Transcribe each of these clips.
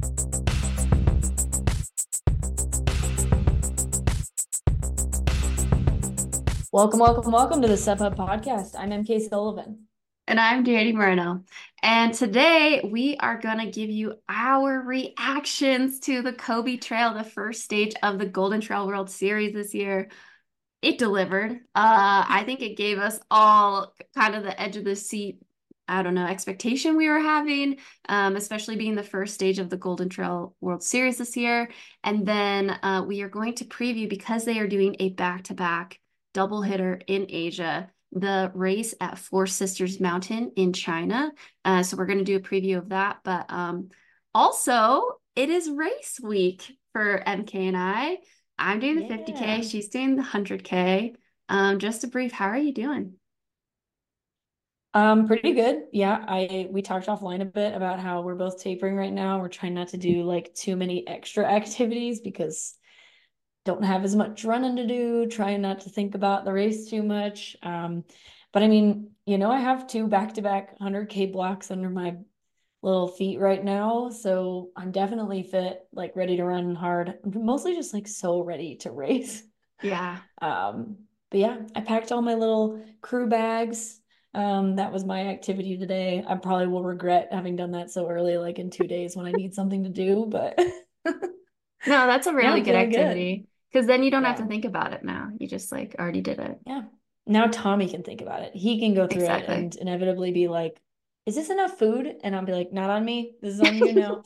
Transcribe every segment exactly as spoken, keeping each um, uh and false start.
Welcome, welcome, welcome to the Step Up Podcast. I'm M K Sullivan. And I'm Danny Moreno. And today we are going to give you our reactions to the Kobe Trail, the first stage of the Golden Trail World Series this year. It delivered. Uh, I think it gave us all kind of the edge of the seat, I don't know, expectation we were having, um, especially being the first stage of the Golden Trail World Series this year. And then uh, we are going to preview, because they are doing a back-to-back double hitter in Asia, the race at Four Sisters Mountain in China. Uh, so we're going to do a preview of that. But um, also, it is race week for M K and I. I'm doing the fifty K. Yeah. She's doing the one hundred K. Um, just a brief, how are you doing? Um, pretty good. Yeah, I we talked offline a bit about how we're both tapering right now. We're trying not to do like too many extra activities because don't have as much running to do, trying not to think about the race too much. Um, but I mean, you know, I have two back-to-back one hundred K blocks under my little feet right now, so I'm definitely fit, like ready to run hard. I'm mostly just like so ready to race. Yeah. Um, but yeah, I packed all my little crew bags. Um, that was my activity today. I probably will regret having done that so early, like in two days when I need something to do, but No, that's a yeah, really I'm good feeling good. activity because then you don't have to Yeah. think about it now. You just like already did it. Yeah. Now Tommy can think about it. He can go through it Exactly. and inevitably be like, is this enough food? And I'll be like, not on me. This is on you now.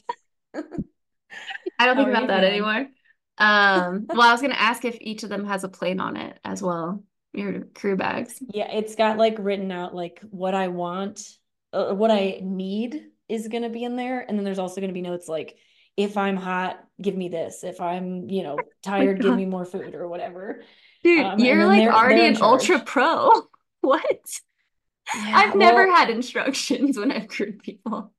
I don't How think are about you that feeling? anymore. Um, well, I was gonna ask if each of them has a plane on it as well, your crew bags. Yeah, it's got like written out like what I want, uh, what I need is going to be in there. And then there's also going to be notes like, if I'm hot, give me this. If I'm, you know, Oh my tired, give me God. more food or whatever. Dude, Um, and you're then like they're they're already in an ultra charge. pro. What? Yeah, I've never well, had instructions when I've crewed people.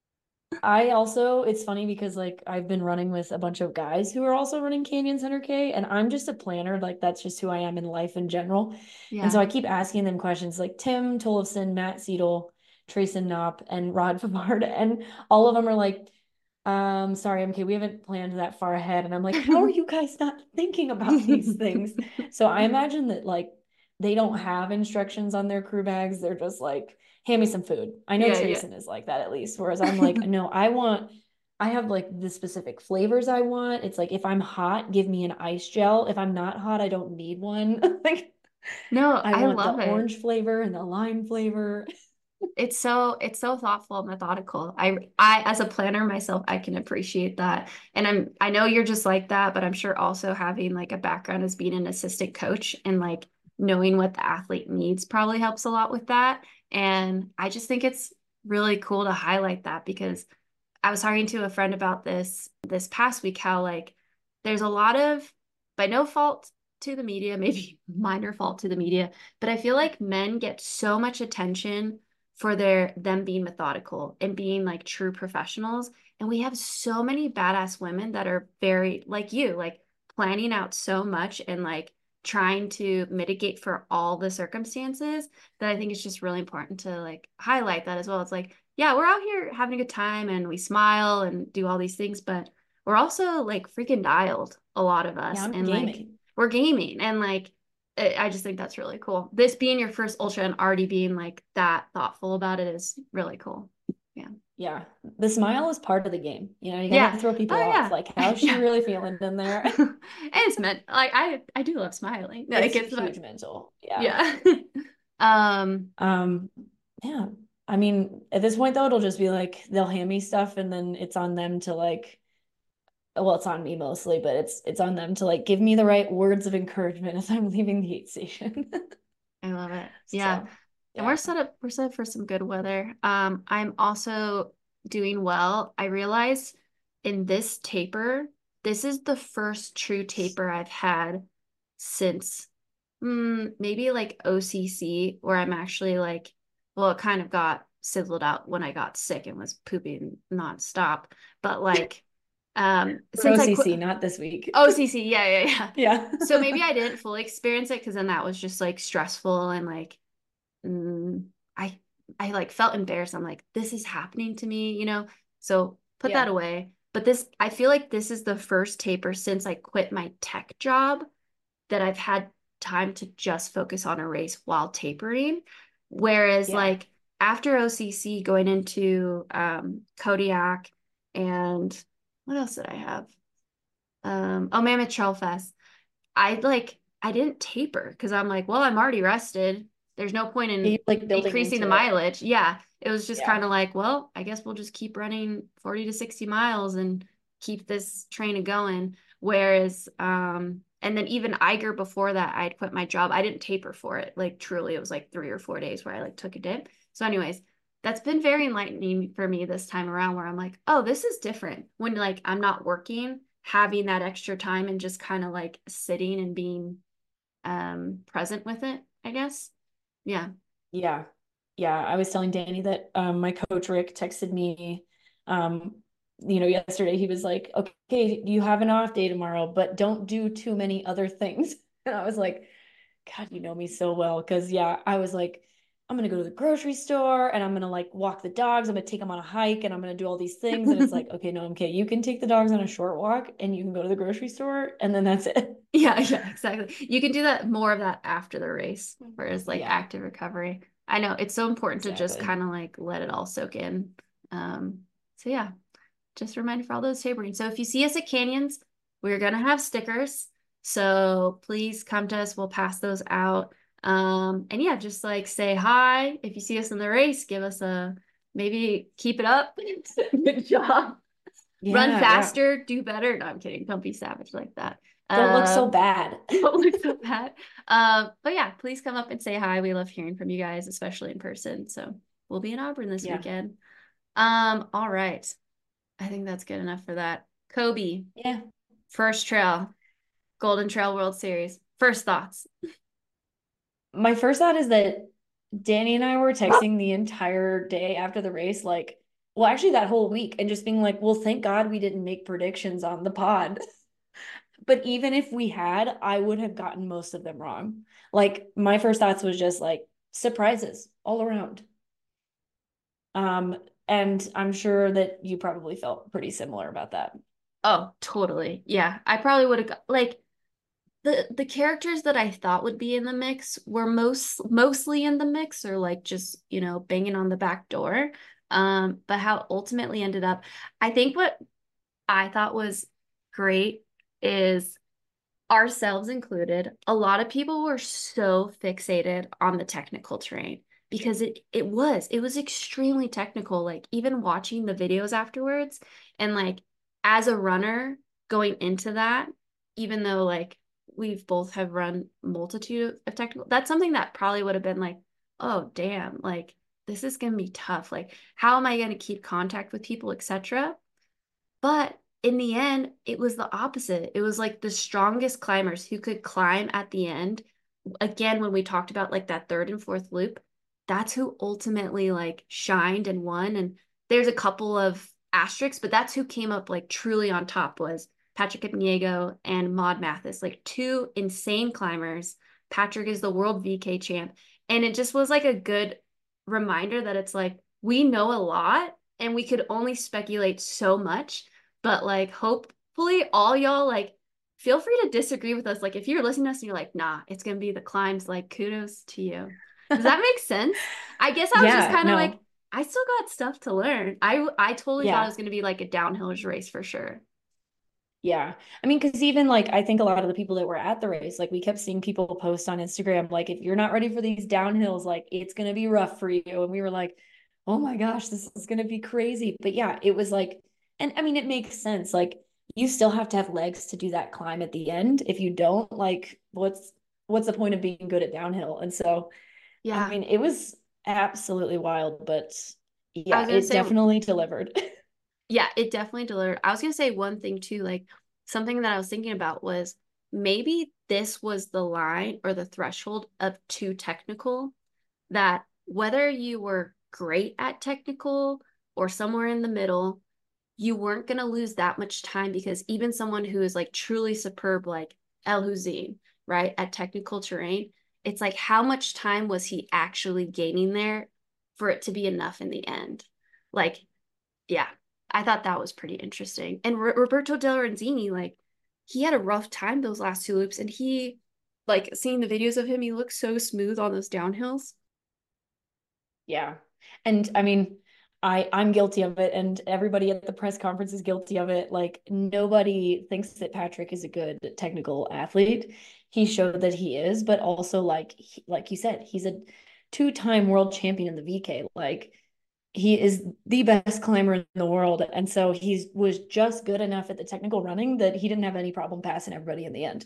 I also, it's funny because like I've been running with a bunch of guys who are also running Canyon Center K, and I'm just a planner. Like that's just who I am in life in general. And so Yeah. I keep asking them questions like Tim Tollefson, Matt Seidel, Trayson Knopp, and Rod Favard, and all of them are like, um, sorry, M K, we haven't planned that far ahead. And I'm like, how are you guys not thinking about these things? So I imagine that like they don't have instructions on their crew bags. They're just like, hand me some food. I know Yeah, yeah. Trayson is like that at least. Whereas I'm like, no, I want, I have like the specific flavors I want. It's like if I'm hot, give me an ice gel. If I'm not hot, I don't need one. Like No, I I want the love it. orange flavor and the lime flavor. It's so it's so thoughtful and methodical. I I as a planner myself, I can appreciate that. And I'm I know you're just like that, but I'm sure also having like a background as being an assistant coach and like knowing what the athlete needs probably helps a lot with that. And I just think it's really cool to highlight that because I was talking to a friend about this this past week, how like there's a lot of, by no fault to the media, maybe minor fault to the media, but I feel like men get so much attention for their them being methodical and being like true professionals. And we have so many badass women that are very like you, like planning out so much and like trying to mitigate for all the circumstances, that I think it's just really important to like highlight that as well. It's like, yeah, we're out here having a good time and we smile and do all these things, but we're also like freaking dialed, a lot of Yeah, us, I'm and like gaming. we're gaming and like I I just think that's really cool. This being your first ultra and already being like that thoughtful about it is really cool. Yeah. Yeah. The smile is part of the game. You know, you got Yeah. to throw people off. Oh Like, yeah. how's she Yeah. really feeling in there? And it's meant like I I do love smiling. Like It's it's not, huge mental. Yeah. yeah. Um, Um, yeah. I mean, at this point though, it'll just be like they'll hand me stuff and then it's on them to like, well, it's on me mostly, but it's it's on them to like give me the right words of encouragement as I'm leaving the aid station. I love it. Yeah. So, And we're yeah. set up we're set up for some good weather. Um, I'm also doing well. I realized in this taper, this is the first true taper I've had since mm, maybe like O C C, where I'm actually like, well, it kind of got sizzled out when I got sick and was pooping nonstop. But like, um, For since I quit O C C, not this week. O C C, yeah, yeah, yeah. Yeah. So maybe I didn't fully experience it because then that was just like stressful and like mm, I I like felt embarrassed. I'm like, this is happening to me, you know? So put that Yeah. away. But this, I feel like this is the first taper since I quit my tech job that I've had time to just focus on a race while tapering. Whereas Yeah. like after O C C going into um, Kodiak and what else did I have? Um, oh, Mammoth Trail Fest. I like I didn't taper because I'm like, well, I'm already rested. There's no point Yeah, you're in like building increasing the into it. mileage. Yeah, it was just Yeah. kind of like, well, I guess we'll just keep running forty to sixty miles and keep this train going. Whereas, um, and then even Eiger before that, I'd quit my job. I didn't taper for it. Like truly, it was like three or four days where I like took a dip. So, anyways, that's been very enlightening for me this time around where I'm like, oh, this is different when like I'm not working, having that extra time and just kind of like sitting and being um present with it, I guess. Yeah. Yeah. Yeah. I was telling Danny that um, my coach Rick texted me, um, you know, yesterday. He was like, okay, you have an off day tomorrow, but don't do too many other things. And I was like, God, you know me so well. Cause yeah, I was like, I'm gonna go to the grocery store and I'm gonna like walk the dogs. I'm gonna take them on a hike and I'm gonna do all these things. And it's like, okay, no, okay, you can take the dogs on a short walk and you can go to the grocery store and then that's it. Yeah, yeah, exactly. You can do that more of that after the race, whereas like Yeah, active recovery. I know it's so important to just exactly. kind of like let it all soak in. Um, so yeah, just a reminder for all those tapering. So if you see us at canyons, we're gonna have stickers. So please come to us. We'll pass those out. Um, and yeah, just like say hi. If you see us in the race, give us a maybe keep it up. Good job. Run Yeah, yeah. faster, do better. No, I'm kidding. Don't be savage like that. Don't look so Um, bad. don't look so bad. Um, but yeah, please come up and say hi. We love hearing from you guys, especially in person. So we'll be in Auburn this Yeah. weekend. Um, all right. I think that's good enough for that. Kobe, Yeah. first trail, Golden Trail World Series. First thoughts. My first thought is that Danny and I were texting the entire day after the race, like, well, actually that whole week, and just being like, well, thank God we didn't make predictions on the pod. But even if we had, I would have gotten most of them wrong. Like my first thoughts was just like surprises all around. Um, and I'm sure that you probably felt pretty similar about that. Oh, totally. Yeah. I probably would have got like the the characters that I thought would be in the mix were most mostly in the mix or like just, you know, banging on the back door. Um, but how it ultimately ended up, I think what I thought was great is ourselves included, a lot of people were so fixated on the technical terrain because it it was it was extremely technical. Like even watching the videos afterwards and like as a runner going into that, even though like we've both have run multitude of technical, that's something that probably would have been like, oh damn, like this is gonna be tough. Like how am I gonna keep contact with people, et cetera. But in the end, it was the opposite. It was like the strongest climbers who could climb at the end. Again, when we talked about like that third and fourth loop, that's who ultimately like shined and won. And there's a couple of asterisks, but that's who came up like truly on top was Patrick Kipniego and Maud Mathis, like two insane climbers. Patrick is the world V K champ. And it just was like a good reminder that it's like we know a lot and we could only speculate so much, but like hopefully all y'all like feel free to disagree with us. Like if you're listening to us and you're like, nah, it's gonna be the climbs, like kudos to you. Does that make sense? I guess I was just Yeah, kind of like, no. I still got stuff to learn. I I totally thought it Yeah. was gonna be like a downhillers race for sure. Yeah. I mean, because even like I think a lot of the people that were at the race, like we kept seeing people post on Instagram, like if you're not ready for these downhills, like it's gonna be rough for you. And we were like, oh my gosh, this is gonna be crazy. But yeah, it was like, and I mean, it makes sense. Like you still have to have legs to do that climb at the end. If you don't, like, what's what's the point of being good at downhill? And so, I Yeah. mean, it was absolutely wild, but I yeah, was gonna it say definitely delivered. yeah, it definitely delivered. I was gonna say one thing too, like something that I was thinking about was maybe this was the line or the threshold of too technical, that whether you were great at technical or somewhere in the middle, you weren't gonna lose that much time because even someone who is like truly superb, like El Hussein, right, at technical terrain, it's like how much time was he actually gaining there for it to be enough in the end? Like, yeah. I thought that was pretty interesting. And R- Roberto Del Renzini, like, he had a rough time those last two loops, and he, like, seeing the videos of him, he looks so smooth on those downhills. Yeah. And I mean, I I'm guilty of it, and everybody at the press conference is guilty of it. Like nobody thinks that Patrick is a good technical athlete. He showed that he is, but also like he, like you said, he's a two-time world champion in the V K. Like he is the best climber in the world, and so he was just good enough at the technical running that he didn't have any problem passing everybody in the end.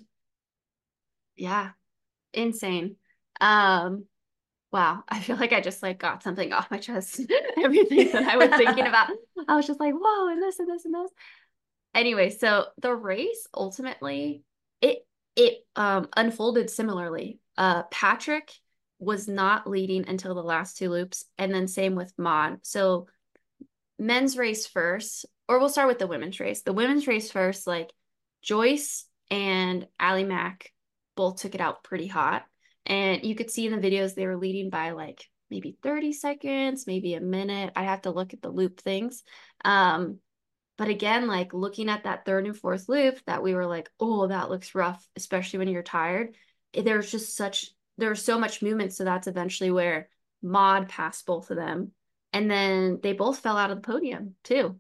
Yeah, insane. Um, wow, I feel like I just like got something off my chest. Everything that I was thinking about, I was just like, whoa, and this and this and this. Anyway, so the race ultimately it it um unfolded similarly. Uh Patrick was not leading until the last two loops, and then same with Maud. So men's race first, or we'll start with the women's race. The women's race first, like Joyce and Ally Mack both took it out pretty hot. And you could see in the videos they were leading by like maybe thirty seconds, maybe a minute. I have to look at the loop things. Um, but again, like looking at that third and fourth loop that we were like, oh, that looks rough, especially when you're tired. There's just such, there's so much movement. So that's eventually where Maud passed both of them. And then they both fell out of the podium too.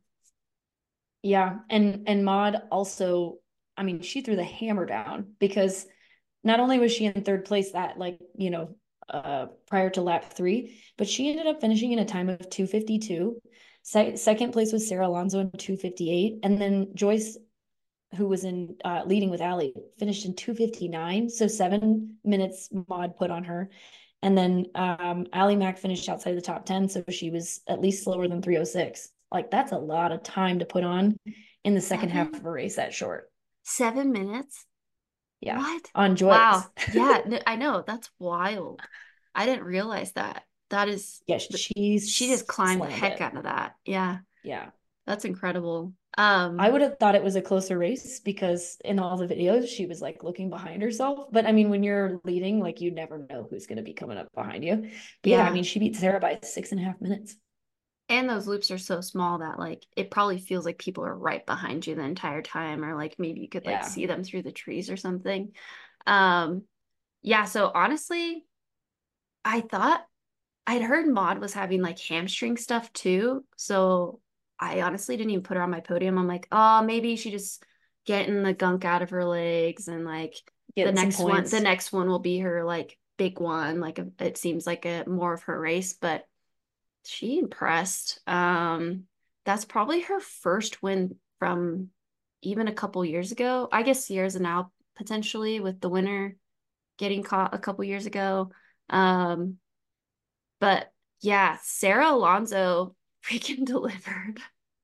Yeah, and and Maud also, I mean, she threw the hammer down because not only was she in third place that like, you know, uh prior to lap three, but she ended up finishing in a time of two fifty-two. Se- second place was Sarah Alonso in two fifty-eight, and then Joyce, who was in uh, leading with Ally, finished in two fifty-nine. So seven minutes Maud put on her. And then um, Ally Mack finished outside the top ten. So she was at least slower than three oh six. Like that's a lot of time to put on in the second half Seven, of a race that short. seven minutes? Yeah. What? On Joyce. Wow. Yeah, n- I know. That's wild. I didn't realize that. That is, Yeah, she just she's climbed the slammed heck it. out of that. Yeah, Yeah. that's incredible. I Um, would have thought it was a closer race because in all the videos she was like looking behind herself. But I mean, when you're leading, like you never know who's going to be coming up behind you. But yeah, I yeah. mean, she beat Sarah by six and a half minutes. And those loops are so small that like it probably feels like people are right behind you the entire time, or like maybe you could like Yeah. see them through the trees or something. Um, yeah, so honestly, I thought I'd heard Maud was having like hamstring stuff too. So I honestly didn't even put her on my podium. I'm like, oh, maybe she just getting the gunk out of her legs, and like the Getting some next one, the points. next one will be her like big one. Like it seems like a more of her race, but she impressed. Um, that's probably her first win from even a couple years ago. I guess years and out potentially with the winner getting caught a couple years ago. Um, but yeah, Sarah Alonso freaking delivered.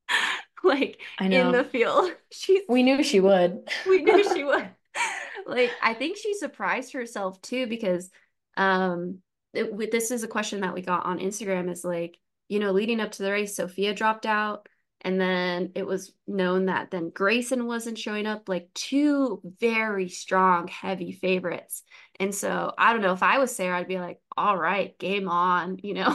Like I in the know. field. She's We knew she would. we knew she would. Like I think she surprised herself too because um it, with, this is a question that we got on Instagram is like, you know, leading up to the race, Sophia dropped out, and then it was known that then Grayson wasn't showing up, like two very strong, heavy favorites. And so I don't know if I was Sarah, I'd be like, all right, game on, you know?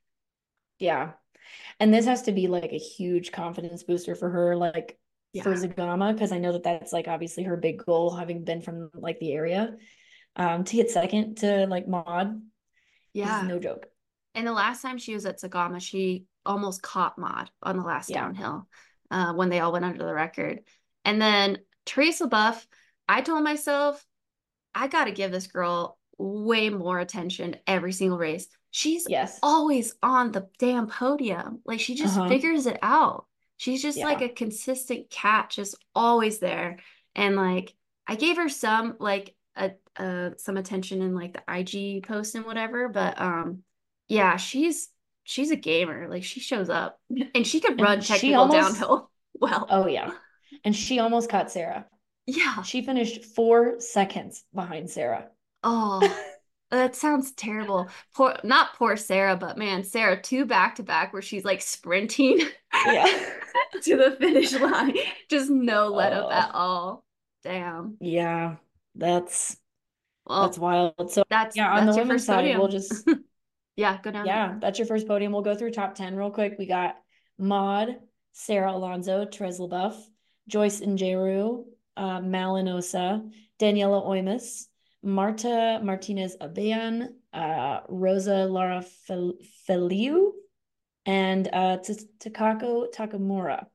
Yeah. And this has to be like a huge confidence booster for her, like for Yeah. Zagama, because I know that that's like obviously her big goal, having been from like the area. Um, to get second to like Maud is Yeah. no joke. And the last time she was at Sagama, she almost caught Maud on the last Yeah. downhill uh, when they all went under the record. And then Teresa Buff, I told myself, I got to give this girl way more attention every single race. She's Yes. always on the damn podium. Like she just Uh-huh. figures it out. She's just like Yeah. a consistent cat, just always there. And like I gave her some like a uh some attention in like the I G post and whatever, but um yeah, she's she's a gamer. Like she shows up and she could run And she technical almost, downhill well. oh yeah. And she almost caught Sarah. Yeah. She finished four seconds behind Sarah. Oh, that sounds terrible. Poor, not poor Sarah, but man, Sarah, two back to back where she's like sprinting Yeah. to the finish line. Just no let up at Oh, all. Damn. yeah. That's that's Well, wild. So that's yeah, on the that's your women's first side, we'll podium. just Yeah, go down it. yeah, that's your first podium. We'll go through top ten real quick. We got Maud, Sarah Alonso, Therese Leboeuf, Joyce Njeru, uh, Malinosa, Daniela Oimes, Marta Martinez Abeyan, uh, Rosa Lara Fel- Feliu, and uh, Takako Takamura.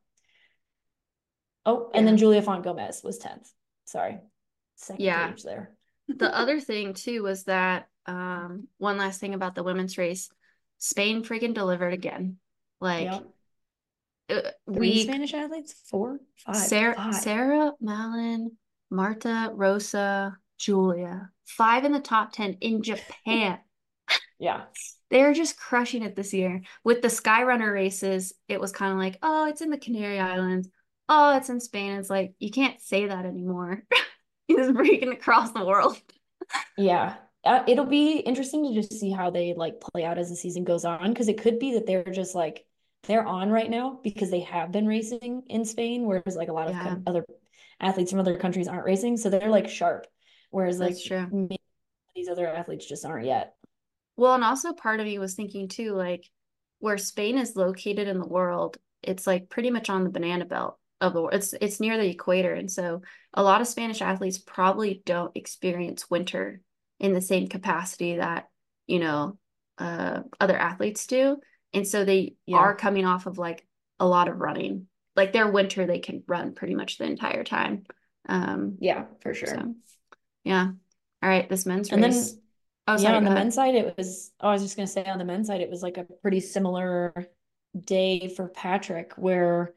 Oh, and Yeah. then Julia Font Gomez was tenth. Sorry. Second Yeah. page there. The other thing too was that um one last thing about the women's race, Spain freaking delivered again. Like Yep. uh, Three we Spanish athletes? Four? Five. Sarah, Five. Sarah, Malin, Marta, Rosa, Julia, five in the top ten in Japan. Yeah. They're just crushing it this year. With the Skyrunner races, it was kind of like, oh, it's in the Canary Islands. Oh, it's in Spain. It's like, you can't say that anymore. It's breaking across the world. Yeah. Uh, it'll be interesting to just see how they like play out as the season goes on because it could be that they're just like they're on right now because they have been racing in Spain, whereas like a lot of Yeah, com- other athletes from other countries aren't racing, so they're like sharp, whereas that's like true. maybe these other athletes just aren't yet. Well, and also part of me was thinking too, like where Spain is located in the world, it's like pretty much on the banana belt of the world. It's it's near the equator. And so a lot of Spanish athletes probably don't experience winter in the same capacity that, you know, uh, other athletes do. And so they are Yeah. coming off of like a lot of running. Like their winter, they can run pretty much the entire time. Um, Yeah, for sure. so yeah. All right, this men's And race. then Oh, yeah, sorry, on go the ahead. men's side, it was, oh, I was just gonna say on the men's side, it was like a pretty similar day for Patrick, where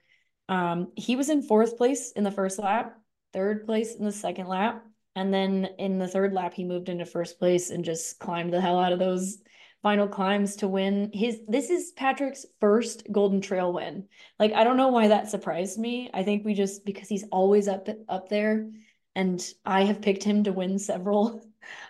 um he was in fourth place in the first lap, third place in the second lap, and then in the third lap he moved into first place and just climbed the hell out of those final climbs to win his this is Patrick's first Golden Trail win. Like I don't know why that surprised me. I think we just because he's always up up there and I have picked him to win several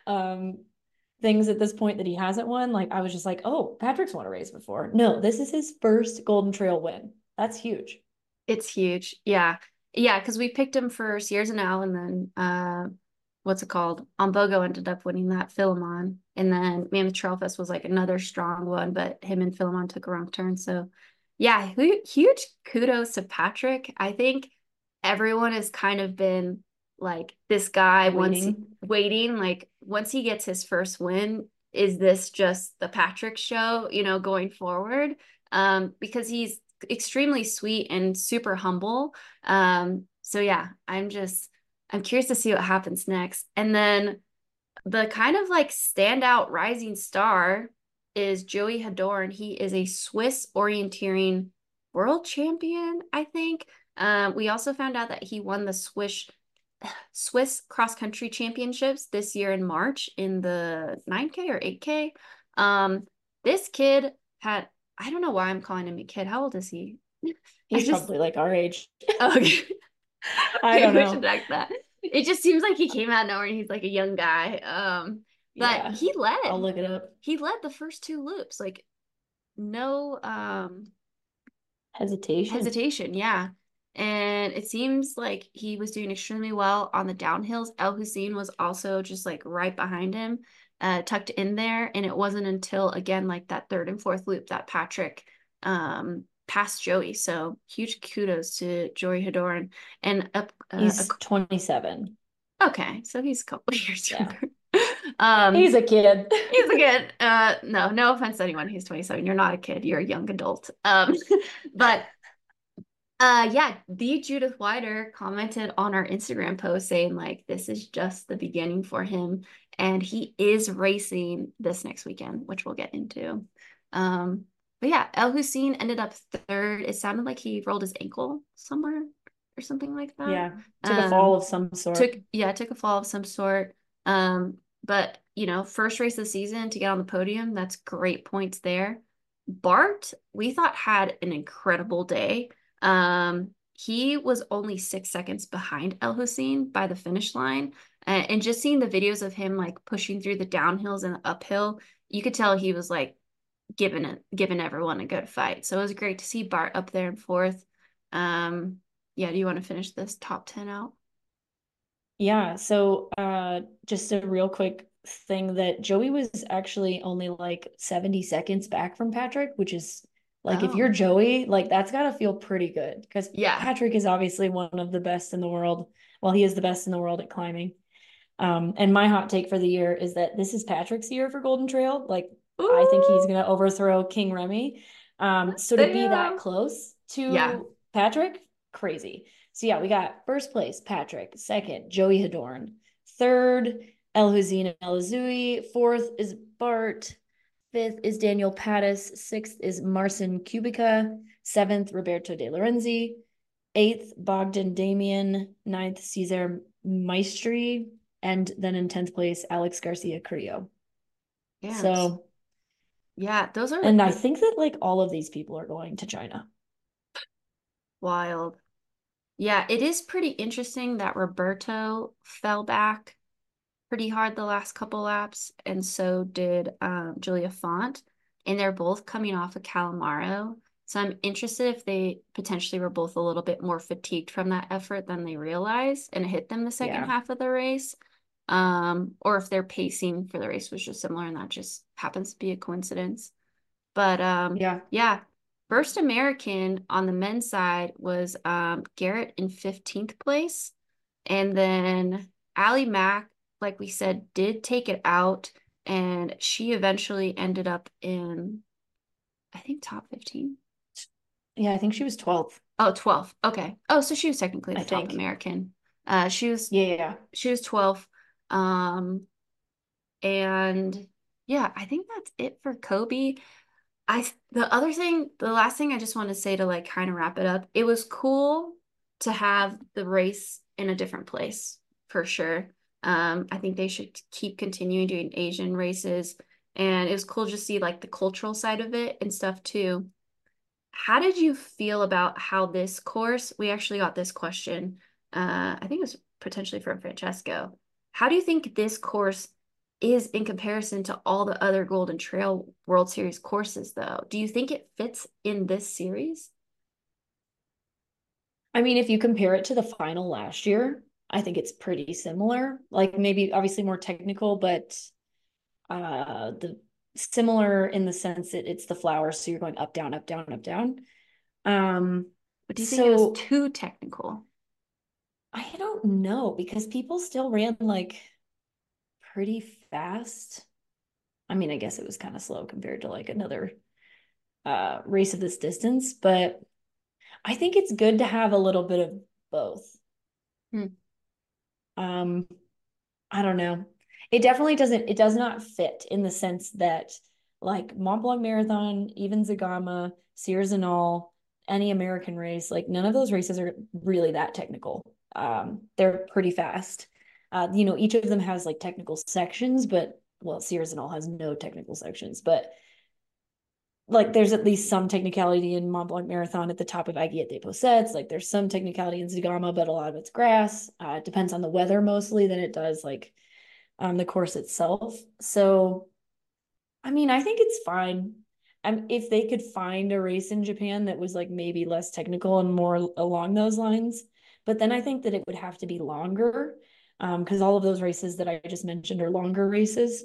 um things at this point that he hasn't won. Like I was just like, oh, Patrick's won a race before. No, this is his first Golden Trail win. That's huge. It's huge. Yeah. Yeah, because we picked him for Sears and Al, and then uh what's it called? Ombogo ended up winning that Philemon. And then Mammoth Trail Fest was like another strong one, but him and Philemon took a wrong turn. So yeah, hu huge kudos to Patrick. I think everyone has kind of been like this guy once he- Waiting. waiting, like once he gets his first win, is this just the Patrick show, you know, going forward? Um, because he's extremely sweet and super humble. Um, so yeah, I'm just I'm curious to see what happens next. And then the kind of like standout rising star is Joey Hadorn. He is a Swiss orienteering world champion, I think. Um, we also found out that he won the Swiss Swiss cross country championships this year in March in the nine K or eight K. Um, this kid had, I don't know why I'm calling him a kid. How old is he? I He's just, probably like our age. okay. I Maybe don't we should know. check that. It just seems like he came out of nowhere and he's like a young guy. Um, but Yeah. he I'll led. look it up. He led the first two loops, like no um Hesitation. hesitation, yeah. And it seems like he was doing extremely well on the downhills. El Hussein was also just like right behind him, uh, tucked in there. And it wasn't until again like that third and fourth loop that Patrick um passed Joey. So huge kudos to Joey Hadorn. And up uh, He's twenty-seven. okay, so he's a couple of years Yeah. younger. Um, He's a kid. he's a kid. Uh, no, no offense to anyone who's twenty-seven. You're not a kid. You're a young adult. Um, but uh, yeah, the Judith Wider commented on our Instagram post saying like this is just the beginning for him, and he is racing this next weekend, which we'll get into. Um, but yeah, El Hussein ended up third. It sounded like he rolled his ankle somewhere or something like that. Yeah. Took a fall Um, of some took sort. yeah, took a fall of some sort. Um, but you know, first race of the season to get on the podium, that's great points there. Bart, we thought had an incredible day. Um, he was only six seconds behind El Hussein by the finish line. Uh, and just seeing the videos of him like pushing through the downhills and the uphill, you could tell he was like giving it giving everyone a good fight. So it was great to see Bart up there in fourth. Um, yeah, do you want to finish this top ten out? Yeah. So uh just a real quick thing that Joey was actually only like seventy seconds back from Patrick, which is Like if you're Oh, Joey, like that's got to feel pretty good because yeah. Patrick is obviously one of the best in the world. Well, he is the best in the world at climbing. Um, and my hot take for the year is that this is Patrick's year for Golden Trail. Like I think he's Ooh, going to overthrow King Remy. Um, so to be that damn. close Yeah. to Patrick, crazy. So yeah, we got first place Patrick, second Joey Hadorn, third El Hussein El Azoui, fourth is Bart, fifth is Daniel Pattis, sixth is Marcin Kubica, seventh Roberto De Lorenzi, eighth Bogdan Damian, ninth Cesar Maestri, and then in tenth place Alex Garcia Carrillo. Damn. So, Yeah, those are and I the think that like all of these people are going to China. wild. Yeah, it is pretty interesting that Roberto fell back pretty hard the last couple laps, and so did um, Julia Font, and they're both coming off of Calamaro. So I'm interested if they potentially were both a little bit more fatigued from that effort than they realized and it hit them the second Yeah. half of the race. Um, or if their pacing for the race was just similar and that just happens to be a coincidence. But um, Yeah. yeah, first American on the men's side was um, Garrett in fifteenth place. And then Allie Mack, like we said, did take it out. And she eventually ended up in, I think, top fifteen. Yeah, I think she was twelfth, Oh, twelfth. Okay. Oh, so she was technically I the top think. American. Uh, she was Yeah, yeah. she was twelfth. Um, and yeah, I think that's it for Kobe. I the other thing, the last thing I just want to say to like kind of wrap it up, it was cool to have the race in a different place for sure. Um, I think they should keep continuing doing Asian races, and it was cool to see like the cultural side of it and stuff too. How did you feel about how this course, we actually got this question, uh, I think it was potentially from Francesco. How do you think this course is in comparison to all the other Golden Trail World Series courses, though? Do you think it fits in this series? I mean, if you compare it to the final last year, I think it's pretty similar. Like maybe obviously more technical, but uh the similar in the sense that it's the flowers, so you're going up, down, up, down, up, down. Um, But do you think it was so too technical? I don't know because people still ran like pretty fast. I mean, I guess it was kind of slow compared to like another uh race of this distance, but I think it's good to have a little bit of both. Hmm. Um, I don't know. It definitely doesn't, it does not fit in the sense that like Mont Blanc Marathon, even Zagama, Sears and all, any American race, like none of those races are really that technical. Um, they're pretty fast. Uh, you know, each of them has like technical sections, but well, Sears and all has no technical sections, but like there's at least some technicality in Mont Blanc Marathon at the top of Aiguillette des Poussettes. Like there's some technicality in Zagama, but a lot of it's grass. Uh, it depends on the weather mostly than it does like um, the course itself. So, I mean, I think it's fine. Um, if they could find a race in Japan that was like maybe less technical and more along those lines, but then I think that it would have to be longer um, because all of those races that I just mentioned are longer races.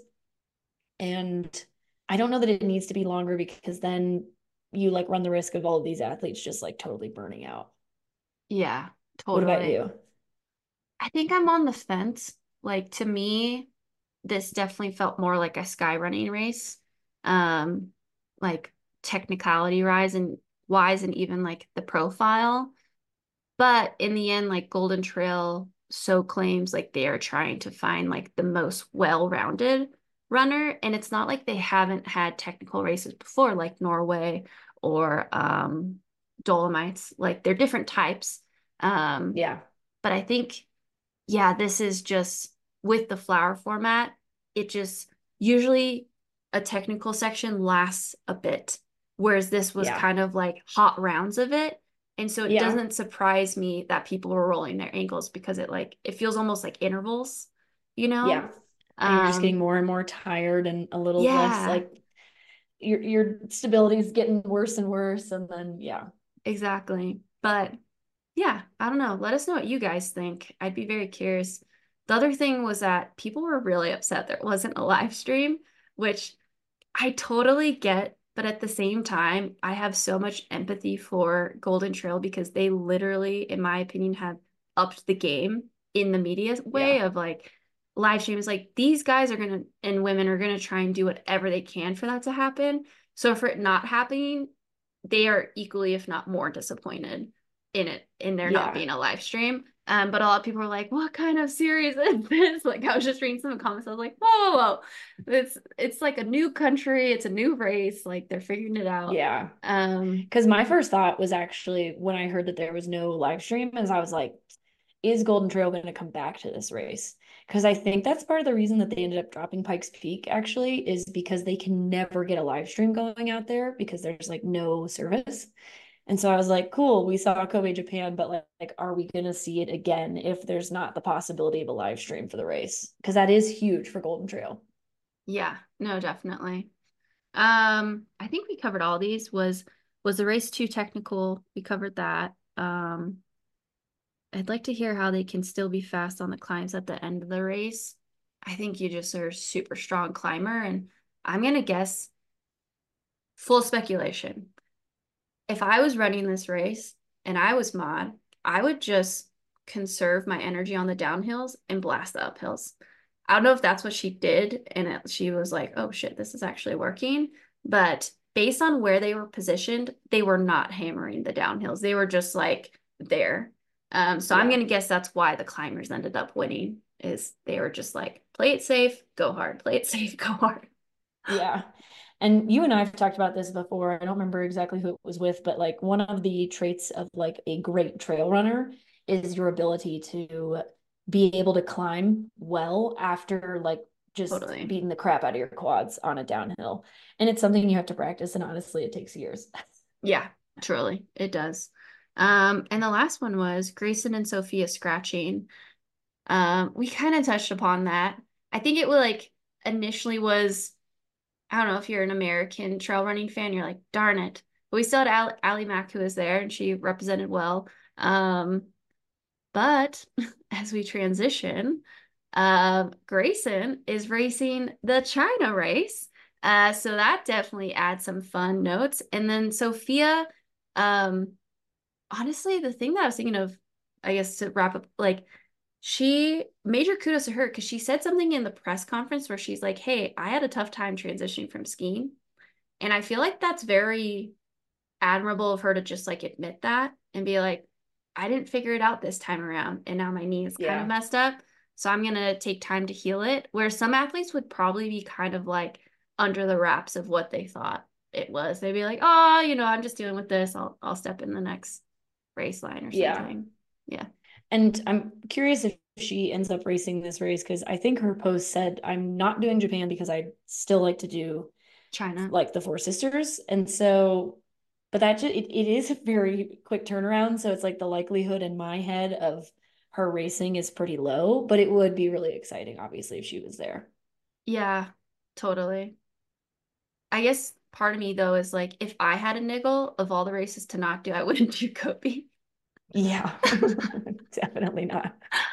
And I don't know that it needs to be longer because then you like run the risk of all of these athletes just like totally burning out. Yeah, What about totally. you? I think I'm on the fence. Like to me, this definitely felt more like a sky running race. Um, like technicality rise and wise and even like the profile. But in the end, like Golden Trail so claims like they are trying to find like the most well-rounded runner. And it's not like they haven't had technical races before, like Norway or um Dolomites. Like they're different types. Um, Yeah. but I think yeah, this is just with the flower format, it just usually a technical section lasts a bit, whereas this was Yeah. kind of like hot rounds of it. And so it Yeah. doesn't surprise me that people were rolling their ankles because it like it feels almost like intervals, you know? Yeah. And you're just getting Um, more and more tired and a little less yeah, like your your stability is getting worse and worse. And then yeah. exactly. But yeah, I don't know. Let us know what you guys think. I'd be very curious. The other thing was that people were really upset there wasn't a live stream, which I totally get But at the same time, I have so much empathy for Golden Trail because they literally, in my opinion, have upped the game in the media Yeah. way of like live streams. Like these guys are gonna and women are gonna try and do whatever they can for that to happen. So for it not happening, they are equally, if not more, disappointed in it, in there not Yeah. being a live stream. Um, but a lot of people are like, what kind of series is this? Like I was just reading some comments. I was like, whoa, whoa, whoa. It's it's like a new country, it's a new race, like they're figuring it out. Yeah. Um, Because my first thought was actually when I heard that there was no live stream, is I was like, is Golden Trail going to come back to this race? Because I think that's part of the reason that they ended up dropping Pikes Peak actually is because they can never get a live stream going out there because there's like no service. And so I was like, cool, we saw Kobe Japan, but like, like are we going to see it again if there's not the possibility of a live stream for the race? Because that is huge for Golden Trail. yeah, no, definitely. Um, I think we covered all these. Was was the race too technical? We covered that. Um, I'd like to hear how they can still be fast on the climbs at the end of the race. I think you just are a super strong climber, and I'm gonna guess full speculation. If I was running this race and I was Mod, I would just conserve my energy on the downhills and blast the uphills. I don't know if that's what she did, and it, she was like, "Oh shit, this is actually working." But based on where they were positioned, they were not hammering the downhills. They were just like there. Um, so I'm Yeah. gonna guess that's why the climbers ended up winning. Is they were just like, play it safe, go hard. Play it safe, go hard. Yeah. And you and I have talked about this before. I don't remember exactly who it was with, but like one of the traits of like a great trail runner is your ability to be able to climb well after like just Totally. beating the crap out of your quads on a downhill. And it's something you have to practice. And honestly, it takes years. Yeah, truly, it does. Um, and the last one was Grayson and Sophia scratching. Um, we kind of touched upon that. I think it was like initially was, I don't know if you're an American trail running fan, you're like, darn it. But we still had Al Allie Mack who was there and she represented well. Um, but as we transition, uh, Grayson is racing the China race. Uh, so that definitely adds some fun notes. And then Sophia, um, honestly, the thing that I was thinking of, I guess to wrap up, like she major kudos to her because she said something in the press conference where she's like, "Hey, I had a tough time transitioning from skiing." And I feel like that's very admirable of her to just like admit that and be like, I didn't figure it out this time around. And now my knee is kind of Yeah. messed up. So I'm going to take time to heal it. Where some athletes would probably be kind of like under the wraps of what they thought it was. They'd be like, oh, you know, I'm just dealing with this. I'll, I'll step in the next race line or Yeah. something. Yeah. And I'm curious if she ends up racing this race because I think her post said, I'm not doing Japan because I still like to do China. like the Four Sisters. And so, but that just, it, it is a very quick turnaround. So it's like the likelihood in my head of her racing is pretty low, but it would be really exciting, obviously, if she was there. Yeah, totally. I guess part of me though is like, if I had a niggle of all the races to not do, I wouldn't do Kobe. Yeah, definitely not.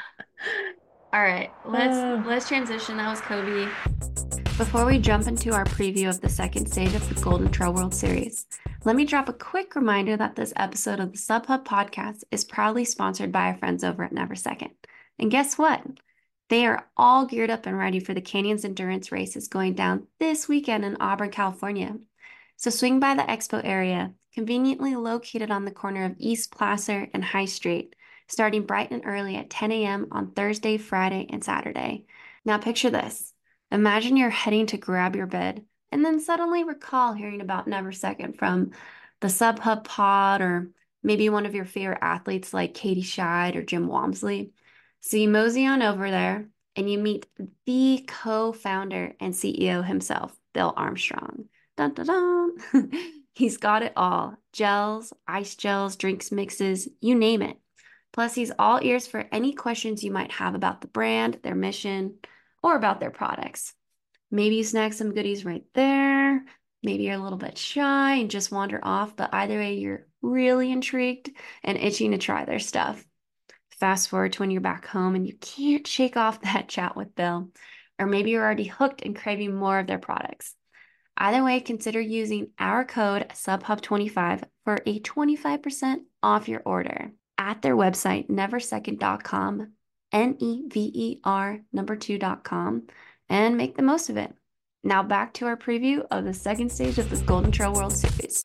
All right, let's Uh, let's transition. That was Kobe. Before we jump into our preview of the second stage of the Golden Trail World Series, let me drop a quick reminder that this episode of the SubHub podcast is proudly sponsored by our friends over at Never Second. And guess what? They are all geared up and ready for the Canyons Endurance races going down this weekend in Auburn, California. So swing by the expo area, conveniently located on the corner of East Placer and High Street, starting bright and early at ten a m on Thursday, Friday, and Saturday. Now picture this. Imagine you're heading to grab your bed and then suddenly recall hearing about Never Second from the SubHub pod or maybe one of your favorite athletes like Katie Scheid or Jim Walmsley. So you mosey on over there and you meet the co-founder and C E O himself, Bill Armstrong. Dun, dun, dun. He's got it all. Gels, ice gels, drinks mixes, you name it. Plus, he's all ears for any questions you might have about the brand, their mission, or about their products. Maybe you snag some goodies right there. Maybe you're a little bit shy and just wander off, but either way, you're really intrigued and itching to try their stuff. Fast forward to when you're back home and you can't shake off that chat with Bill. Or maybe you're already hooked and craving more of their products. Either way, consider using our code sub hub twenty-five for a twenty-five percent off your order at their website, never second dot com, N E V E R number two dot com, and make the most of it. Now back to our preview of the second stage of this Golden Trail World Series.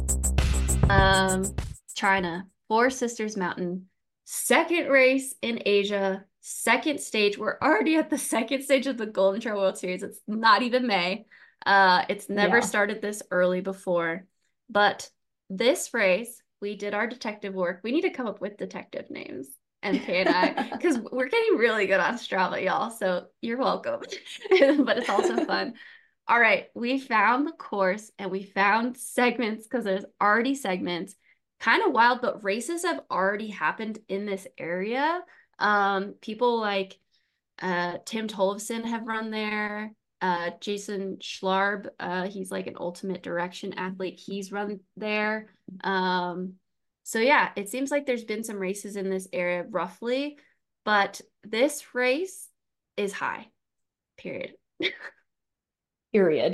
Um, China, Four Sisters Mountain, second race in Asia, second stage. We're already at the second stage of the Golden Trail World Series. It's not even May. Uh, it's never Yeah. started this early before. But this race, we did our detective work. We need to come up with detective names, M K and I, because we're getting really good on Strava, y'all. So you're welcome. But it's also fun. All right, we found the course and we found segments because there's already segments. Kind of wild, but races have already happened in this area. Um, people like uh, Tim Tollefson have run there. Uh, Jason Schlarb, uh, he's like an ultimate direction athlete. He's run there. Um, so yeah, it seems like there's been some races in this area roughly, but this race is high, period. Period.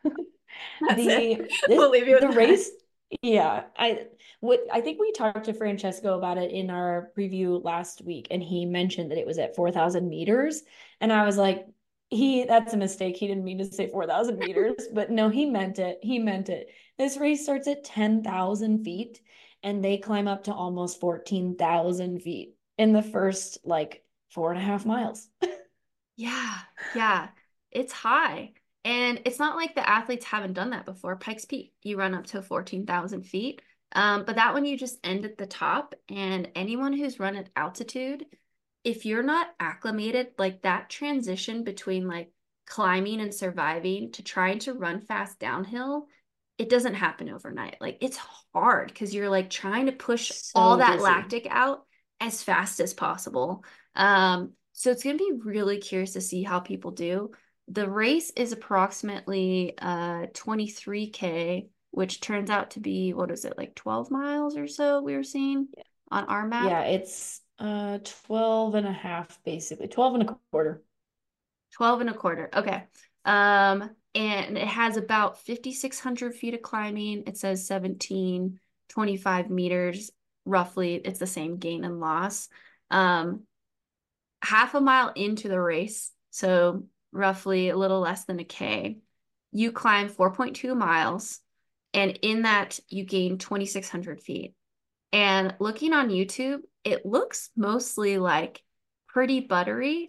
That's it. The this We'll leave you with the that. race, yeah. I what I think we talked to Francesco about it in our preview last week, and he mentioned that it was at four thousand meters. And I was like, he that's a mistake. He didn't mean to say four thousand meters, but no, he meant it. He meant it. This race starts at ten thousand feet, and they climb up to almost fourteen thousand feet in the first like four and a half miles. Yeah, yeah, it's high. And it's not like the athletes haven't done that before. Pikes Peak, you run up to fourteen thousand feet. Um, but that one you just end at the top. And anyone who's run at altitude, if you're not acclimated, like that transition between like climbing and surviving to trying to run fast downhill, it doesn't happen overnight. Like it's hard because you're like trying to push all So that dizzy. lactic out as fast as possible. Um, so it's going to be really curious to see how people do. The race is approximately uh twenty-three K, which turns out to be, what is it, like twelve miles or so we were seeing on our map. Yeah, it's uh twelve and a half basically. twelve and a quarter. twelve and a quarter. Okay. Um, and it has about fifty-six hundred feet of climbing. It says seventeen twenty-five meters, roughly. It's the same gain and loss. Um, half a mile into the race, so roughly a little less than a K, you climb four point two miles. And in that, you gain twenty-six hundred feet. And looking on YouTube, it looks mostly like pretty buttery,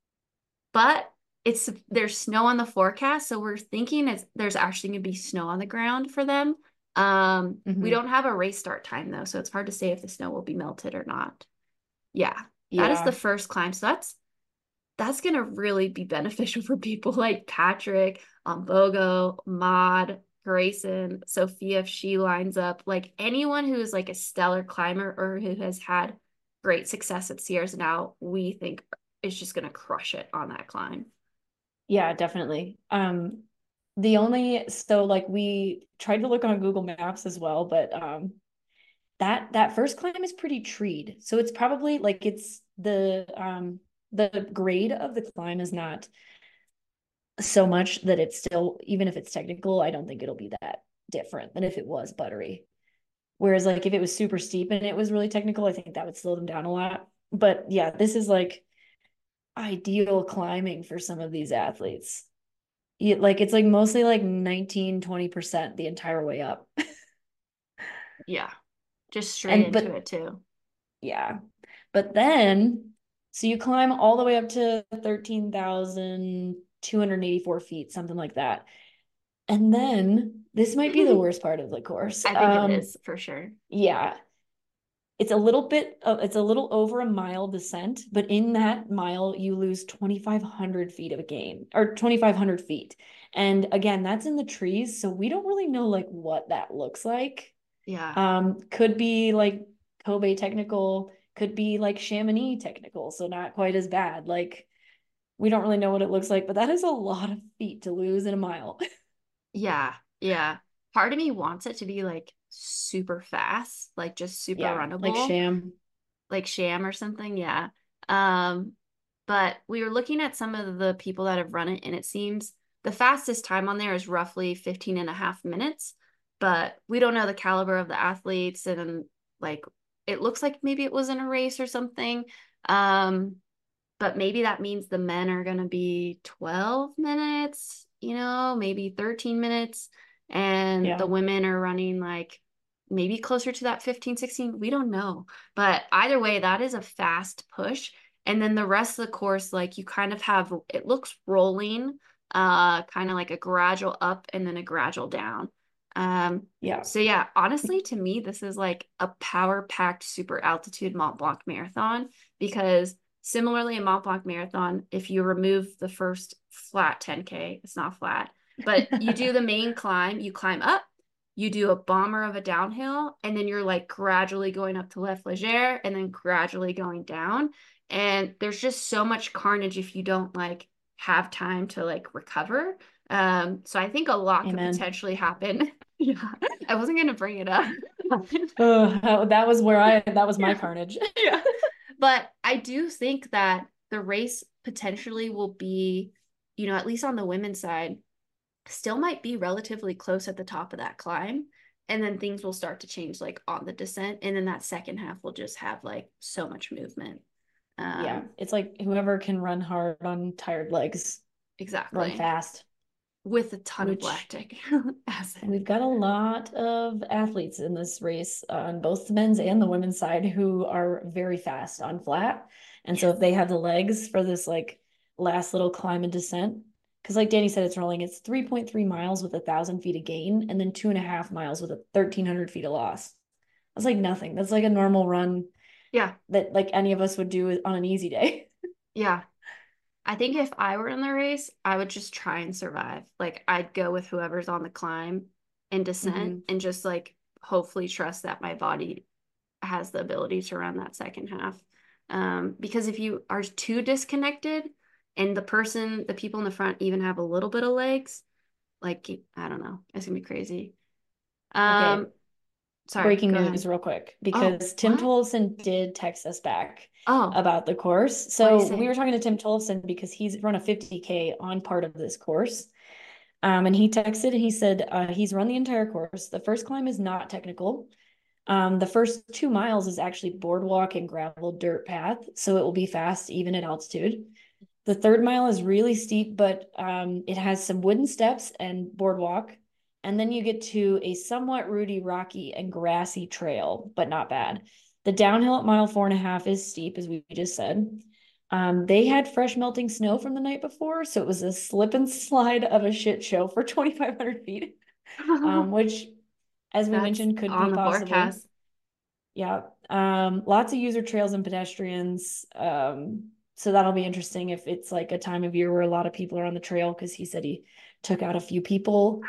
but it's there's snow on the forecast, so we're thinking it's there's actually going to be snow on the ground for them. Um, we Hmm. don't have a race start time though, so it's hard to say if the snow will be melted or not. Yeah, that is the Yeah. first climb. So that's that's going to really be beneficial for people like Patrick, Bogo, Maud, Grayson, Sophia, if she lines up, like anyone who is like a stellar climber or who has had great success at Sierras now, we think is just going to crush it on that climb. Yeah, definitely. Um, the only so like we tried to look on Google Maps as well, but um that that first climb is pretty treed. So it's probably like it's the um the grade of the climb is not so much that it's still, even if it's technical, I don't think it'll be that different than if it was buttery. Whereas like if it was super steep and it was really technical, I think that would slow them down a lot. But yeah, this is like ideal climbing for some of these athletes. Yeah, like it's like mostly like nineteen, twenty percent the entire way up. Yeah, just straight And into but it too. yeah. But then so you climb all the way up to thirteen thousand two hundred eighty-four feet, something like that. And then this might be the worst part of the course. I think it Um, is for sure. yeah, it's a little bit of, it's a little over a mile descent, but in that mile you lose twenty-five hundred feet of a gain or twenty-five hundred feet. And again, that's in the trees, so we don't really know like what that looks like. Yeah. Um, could be like Kobe technical, could be like Chamonix technical, so not quite as bad. Like we don't really know what it looks like, but that is a lot of feet to lose in a mile. Yeah. Yeah. Part of me wants it to be like super fast, like just super Yeah, like runnable, sham. like Sham or something. Yeah. Um, but we were looking at some of the people that have run it, and it seems The fastest time on there is roughly fifteen and a half minutes, but we don't know the caliber of the athletes. And like, it looks like maybe it was in a race or something. Um, but maybe that means the men are going to be twelve minutes, you know, maybe thirteen minutes. And the Yeah. women are running like maybe closer to that fifteen, sixteen. We don't know. But either way, that is a fast push. And then the rest of the course, like you kind of have, it looks rolling, uh, kind of like a gradual up and then a gradual down. Um, Yeah. so yeah, honestly, to me, this is like a power-packed super altitude Mont Blanc marathon because similarly, a Mont Blanc marathon, if you remove the first flat ten K, it's not flat, but you do the main climb, you climb up, you do a bomber of a downhill, and then you're like gradually going up to La Flégère and then gradually going down. And there's just so much carnage if you don't like have time to like recover. Um, so I think a lot could Amen. potentially happen. Yeah, I wasn't gonna bring it up. Oh, that was where I, that was my Yeah. carnage. Yeah. But I do think that the race potentially will be, you know, at least on the women's side, still might be relatively close at the top of that climb. And then things will start to change like on the descent. And then that second half will just have like so much movement. Yeah. Um, It's like whoever can run hard on tired legs, run exactly. fast, With a ton of which lactic acid. we've got a lot of athletes in this race on both the men's and the women's side who are very fast on flat. And so Yes. if they have the legs for this like last little climb and descent, because like Danny said, it's rolling, it's three point three miles with a thousand feet of gain and then two and a half miles with a thirteen hundred feet of loss. That's like nothing. That's like a normal run Yeah. that like any of us would do on an easy day. Yeah. I think if I were in the race, I would just try and survive. Like I'd go with whoever's on the climb and descent Mm-hmm. and just like hopefully trust that my body has the ability to run that second half. Um, because if you are too disconnected and the person, the people in the front even have a little bit of legs, like I don't know, it's gonna be crazy. Okay, Um, sorry, breaking go ahead. news real quick Oh, because Tim what? Tollefson did text us back Oh, about the course. what do you So we say? were talking to Tim Tollefson because he's run a fifty K on part of this course. Um, and he texted and he said uh, he's run the entire course. The first climb is not technical. Um, the first two miles is actually boardwalk and gravel dirt path, so it will be fast even at altitude. The third mile is really steep, but um, it has some wooden steps and boardwalk. And then you get to a somewhat rooty, rocky, and grassy trail, but not bad. The downhill at mile four and a half is steep, as we just said. Um, they had fresh melting snow from the night before, so it was a slip and slide of a shit show for twenty-five hundred feet, um, which, as we That's mentioned, could on be the possible. forecast. Yeah. Um, lots of user trails and pedestrians. Um, so that'll be interesting if it's like a time of year where a lot of people are on the trail because he said he took out a few people.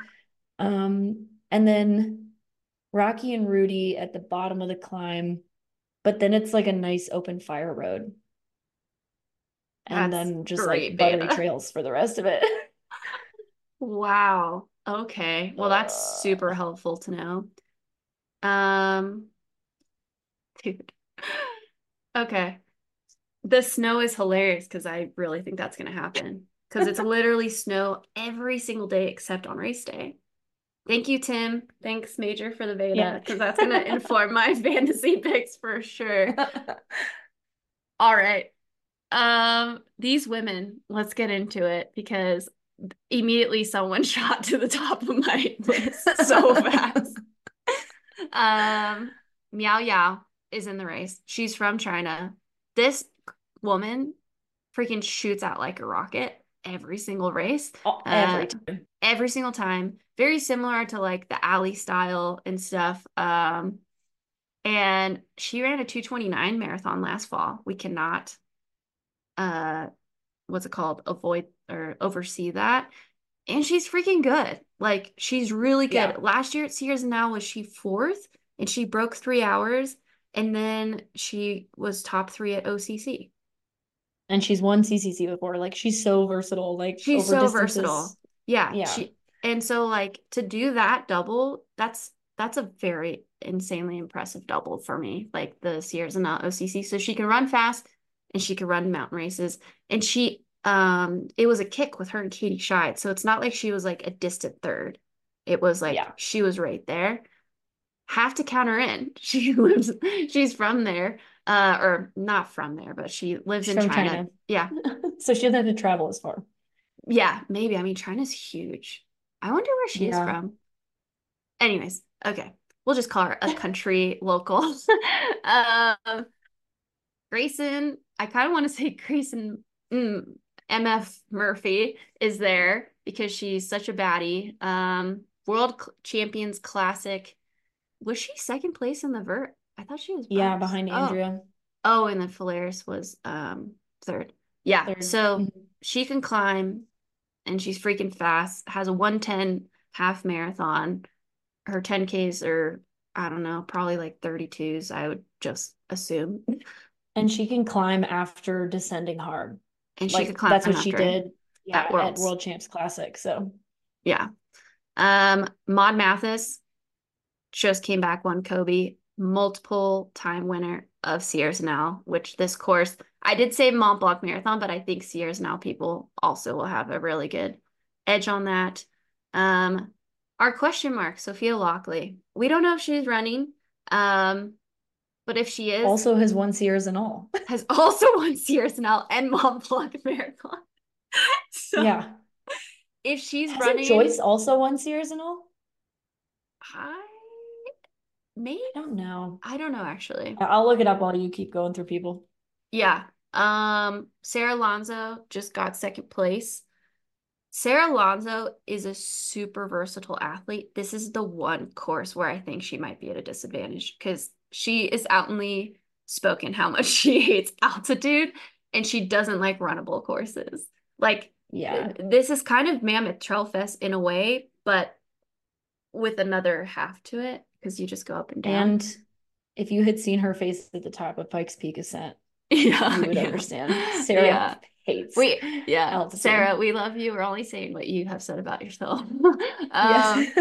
Um, and then Rocky and Rudy at the bottom of the climb, but then it's like a nice open fire road. And That's then just like great buttery data. trails for the rest of it. Wow. Okay. Well, that's super uh, helpful to know. Um, dude. Okay. The snow is hilarious because I really think that's going to happen because it's literally snow every single day except on race day. Thank you, Tim. Thanks, Major, for the beta yeah. because that's going to inform my fantasy picks for sure. All right. Um, these women, let's get into it because immediately someone shot to the top of my list so fast. Um, Miao Yao is in the race. She's from China. This woman freaking shoots out like a rocket every single race. Oh, Uh, every time. every single time. Very similar to like the alley style and stuff. Um, and she ran a two twenty-nine marathon last fall. We cannot uh what's it called? Avoid or oversee that. And she's freaking good. Like she's really good. Yeah. Last year at Sears Now was she fourth and she broke three hours and then she was top three at O C C. And she's won C C C before. Like she's so versatile, like She's over so versatile. distances. Yeah, Yeah. she and so like to do that double, that's that's a very insanely impressive double for me. Like the Sierra Zanat O C C. So she can run fast and she can run mountain races. And she um, it was a kick with her and Katie Scheid. So it's not like she was like a distant third. It was like Yeah. she was right there. Have to count her in. She lives, she's from there, uh, or not from there, but she lives She's in from China. China. Yeah. So she doesn't have to travel as far. Yeah, maybe. I mean, China's huge. I wonder where she's Yeah. from. Anyways, okay. We'll just call her a country local. Um, Grayson, I kind of want to say Grayson mm, M F Murphy is there because she's such a baddie. Um, World Cl- Champions Classic. Was she second place in the vert? I thought she was Yeah, bronze. behind Oh, Andrea. oh, and then Falaris was um third. Yeah, Third. so Mhm. she can climb and she's freaking fast. Has a one ten half marathon. Her ten Ks are, I don't know, probably like thirty-twos, I would just assume. And she can climb after descending hard. And she could Like climb that's what she after did. at Yeah, at Worlds. World Champs Classic. So Yeah. Um, Maud Mathis just came back, won Kobe, multiple time winner of Sierras Now, which this course, I did say Mont Blanc Marathon, but I think Sierras Now people also will have a really good edge on that. Um, our question mark, Sophia Lockley. We don't know if she's running, um, but if she is, also has won Sears and all. has also won Sierras Now and Mont Blanc Marathon. So Yeah. if she's Hasn't running, Joyce also won Sears and all? I maybe I don't know. I don't know actually. I- will look it up while you keep going through people. Yeah. Um, Sarah Alonso just got second place. Sarah Alonso is a super versatile athlete. This is the one course where I think she might be at a disadvantage because she is outwardly spoken how much she hates altitude and she doesn't like runnable courses. Like Yeah. th- this is kind of Mammoth Trail Fest in a way, but with another half to it because you just go up and down. And if you had seen her face at the top of Pikes Peak Ascent, Yeah, you would yeah. Understand. Sarah Yeah. hates We, yeah, altitude. Sarah, we love you. We're only saying what you have said about yourself. Yes. Um,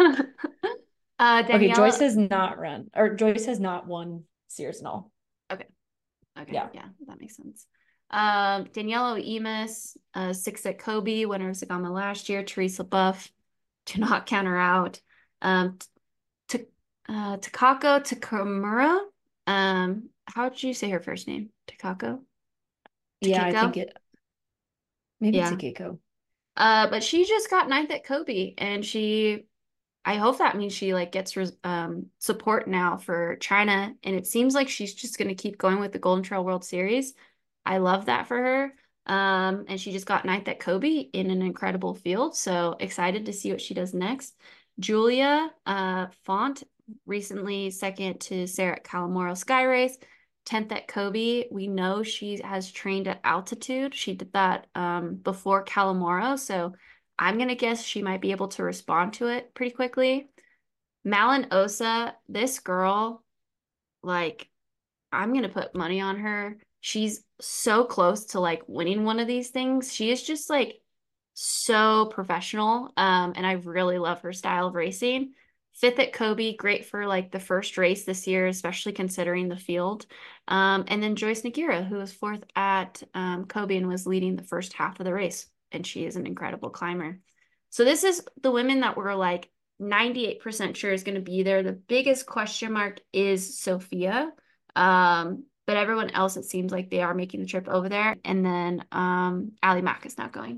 uh, Okay, Joyce Daniela. has not run, or Joyce has not won Sears and all. Okay, okay, Yeah. yeah, that makes sense. Um, Daniela Emus, uh, six at Kobe, winner of Sagama last year. Teresa Buff, do not count her out. Um, T uh, Takako Takamura. Um, how did you say her first name? Takako? Yeah, I think Takiko? it maybe Yeah. Takeko. Uh, but she just got ninth at Kobe, and she, I hope that means she like gets um support now for China, and it seems like she's just gonna keep going with the Golden Trail World Series. I love that for her. Um, and she just got ninth at Kobe in an incredible field, so excited to see what she does next. Julia uh, Font recently second to Sarah at Calamoro Sky Race, tenth at Kobe. We know she has trained at altitude. She did that um, before Calamoro, so I'm gonna guess she might be able to respond to it pretty quickly. Malin Osa, this girl, like, I'm gonna put money on her. She's so close to like winning one of these things. She is just like so professional. Um, and I really love her style of racing. Fifth at Kobe, great for like the first race this year, especially considering the field. Um, and then Joyce Nagira, who was fourth at um, Kobe and was leading the first half of the race. And she is an incredible climber. So this is the women that were like ninety-eight percent sure is going to be there. The biggest question mark is Sophia. Um, but everyone else, it seems like they are making the trip over there. And then um, Ali Mack is not going.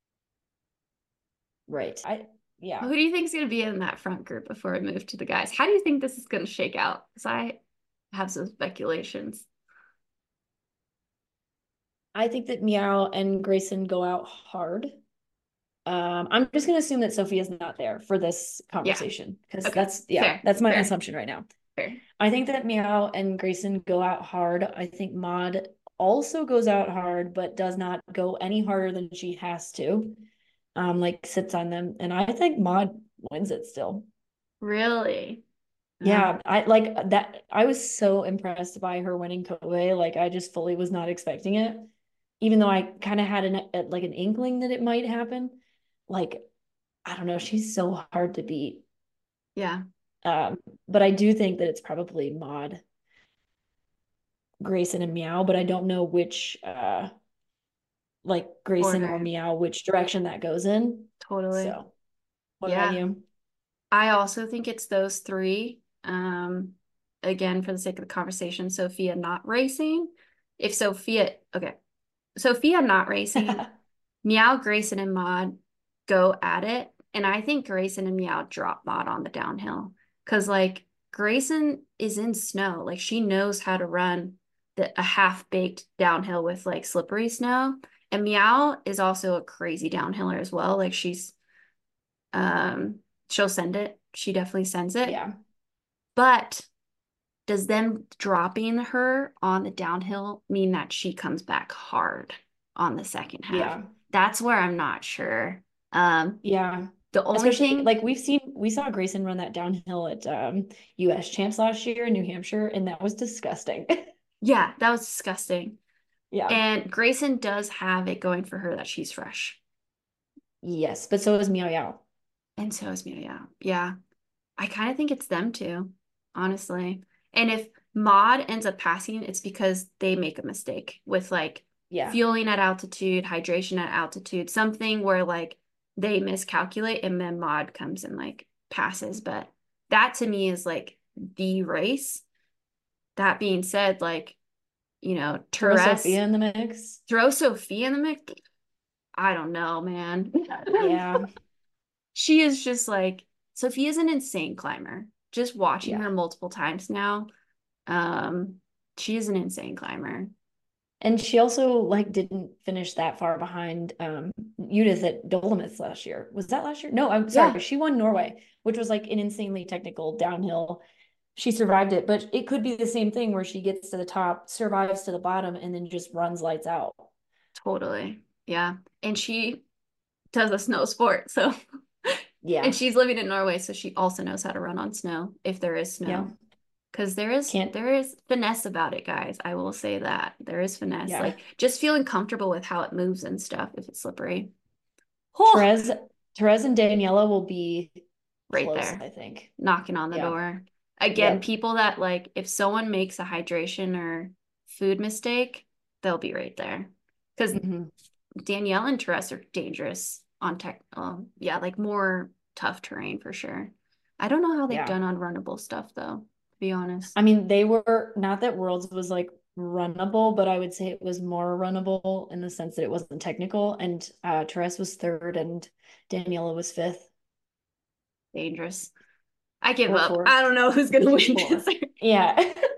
Right. I yeah. Who do you think is going to be in that front group before we move to the guys? How do you think this is going to shake out? Because I have some speculations. I think that Meow and Grayson go out hard. Um, I'm just gonna assume that Sophia's not there for this Yeah. conversation because Okay. that's yeah, Fair. that's my Fair. assumption right now. Fair. I think that Meow and Grayson go out hard. I think Maud also goes out hard, but does not go any harder than she has to. Um, like sits on them, and I think Maud wins it still. Really? Uh, Yeah, I like that. I was so impressed by her winning Kobe. Like I just fully was not expecting it, even though I kind of had an a, like an inkling that it might happen. Like I don't know, she's so hard to beat. yeah. Um, but I do think that it's probably Maud, Grayson, and Meow. But I don't know which uh like For Grayson or her. Meow which direction that goes in. Totally. So, what about Yeah. you? I also think it's those three. Um, again, for the sake of the conversation, Sophia not racing. If Sophia, okay, Sophia not racing, Meow, Grayson, and Maud go at it. And I think Grayson and Meow drop Maud on the downhill. Because, like, Grayson is in snow. Like, she knows how to run the, a half baked downhill with, like, slippery snow. And Meow is also a crazy downhiller as well. Like, she's, um, she'll send it. She definitely sends it. Yeah. But does them dropping her on the downhill mean that she comes back hard on the second half? Yeah. That's where I'm not sure. Um, Yeah. the only Especially thing, like we've seen we saw Grayson run that downhill at um U S champs last year in New Hampshire, and that was disgusting. yeah, that was disgusting. Yeah. And Grayson does have it going for her that she's fresh. Yes, but so is Meow Yao. And so is Mia. Yeah. Yeah. I kind of think it's them too, honestly. And if Maud ends up passing, it's because they make a mistake with like Yeah. fueling at altitude, hydration at altitude, something where like they miscalculate and then Maud comes and like passes. But that to me is like the race. That being said, like, you know, Throw Therese, Sophia in the mix. throw Sophia in the mix. I don't know, man. Yeah. She is just like, Sophia's an insane climber. Just watching her Yeah. multiple times now, um, she is an insane climber. And she also like didn't finish that far behind um Judith at Dolomites last year. Was that last year? No, I'm Yeah, sorry. She won Norway, which was like an insanely technical downhill. She survived it, but it could be the same thing where she gets to the top, survives to the bottom, and then just runs lights out. totally. Yeah. And she does a snow sport. So, and Yeah. she's living in Norway. So she also knows how to run on snow if there is Yeah. snow. Because there is Can't. there is finesse about it, guys. I will say that. There is finesse. Yeah. Like just feeling comfortable with how it moves and stuff if it's slippery. Oh, Therese, Therese and Daniela will be right close, there. I think. Knocking on the Yeah. door. Again, Yep. people that like if someone makes a hydration or food mistake, they'll be right there. Because Hmm. Danielle and Therese are dangerous on tech. Um, yeah, like more tough terrain for sure. I don't know how they've Yeah. done on runnable stuff though, to be honest. I mean, they were not that Worlds was like runnable, but I would say it was more runnable in the sense that it wasn't technical. And uh Therese was third and Daniela was fifth Dangerous. I give or up. I fourth. don't know who's gonna win this. Fourth. Yeah.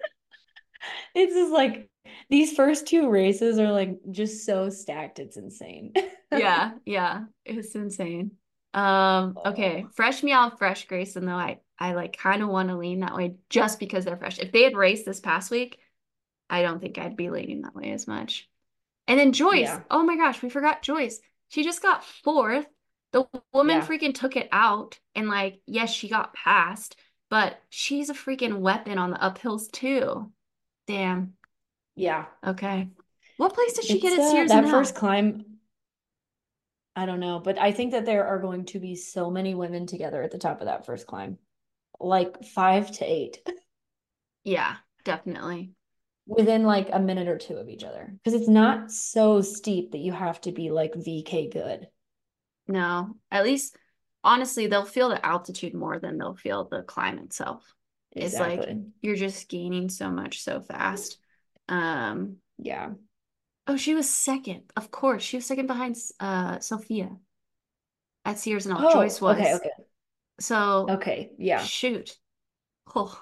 It's just like these first two races are like just so stacked. It's insane. Yeah, yeah, it's insane. Um, okay, Oh, fresh meow, fresh Grayson though. I I like kind of want to lean that way just because they're fresh. If they had raced this past week, I don't think I'd be leaning that way as much. And then Joyce, yeah. oh my gosh, we forgot Joyce. She just got fourth. The woman Yeah. freaking took it out, and like, yes, she got passed, but she's a freaking weapon on the uphills too. Damn. Yeah. Okay. What place did she get It's at uh Sears and that first L? climb, I don't know, but I think that there are going to be so many women together at the top of that first climb. Like five to eight Yeah, definitely. within like a minute or two of each other. Because it's not so steep that you have to be like V K good. No, at least honestly, they'll feel the altitude more than they'll feel the climb itself. It's like Exactly. you're just gaining so much so fast. Um, Yeah. oh, she was second. Of course, she was second behind uh Sophia at Sears and All. Joyce Oh, okay, was. okay. So Okay. Yeah. shoot. Oh.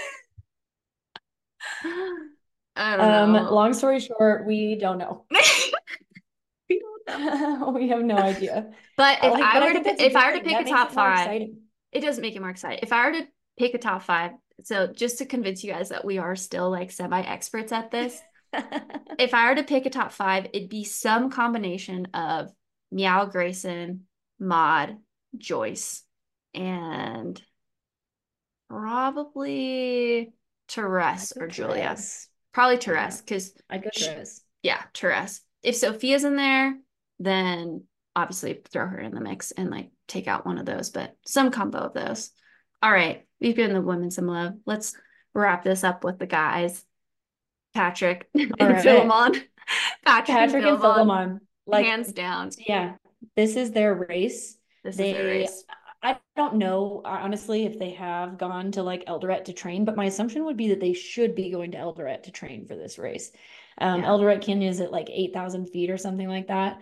I don't Um, know. long story short, we don't know. We don't know. We have no idea. But I if like, I but I were think to that's a if good I were to thing. pick a That makes top it more five, exciting. it does make it more exciting. If I were to pick a top five, so just to convince you guys that we are still like semi-experts at this, if I were to pick a top five, it'd be some combination of Meow Grayson, Maud, Joyce, and probably I'd Therese go or Julia. Therese. Probably Yeah. Therese, because I'd go Therese. yeah, Therese. If Sophia's in there, then obviously throw her in the mix and like take out one of those, but some combo of those. All right, we've given the women some love. Let's wrap this up with the guys. Patrick All and right. Philemon. Patrick and Patrick and Philemon. Philemon. Like, hands down. yeah, this is their race. This is their They, race. I don't know, honestly, if they have gone to like Eldoret to train, but my assumption would be that they should be going to Eldoret to train for this race. Um, Yeah. Eldoret Canyon is at like eight thousand feet or something like that.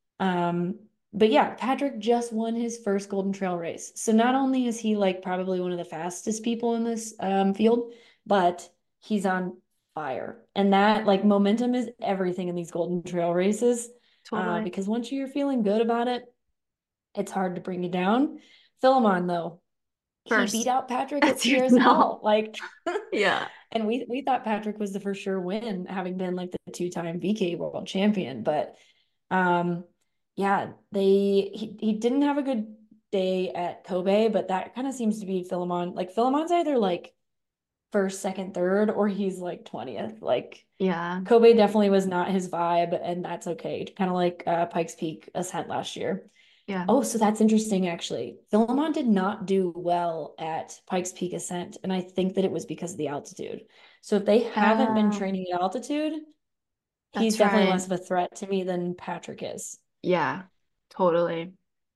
Um, but yeah, Patrick just won his first Golden Trail race. So not only is he like probably one of the fastest people in this um, field, but he's on fire. And that like momentum is everything in these Golden Trail races. Uh, Totally. because once you're feeling good about it, it's hard to bring you down. Philemon, though, he beat First. out Patrick at That's your Sierra no. Small. Like, Yeah. and we we thought Patrick was the for sure win, having been like the two-time V K world champion. But um, yeah, they he, he didn't have a good day at Kobe, but that kind of seems to be Philemon. Like Philemon's either like first, second, third, or he's like twentieth. Like Yeah. Kobe definitely was not his vibe, and that's okay. Kind of like uh, Pikes Peak Ascent last year. Yeah. Oh, so that's interesting, actually. Philemon did not do well at Pikes Peak Ascent, and I think that it was because of the altitude. So if they haven't been Yeah. training at altitude, he's That's definitely right. less of a threat to me than Patrick is. Yeah. Totally.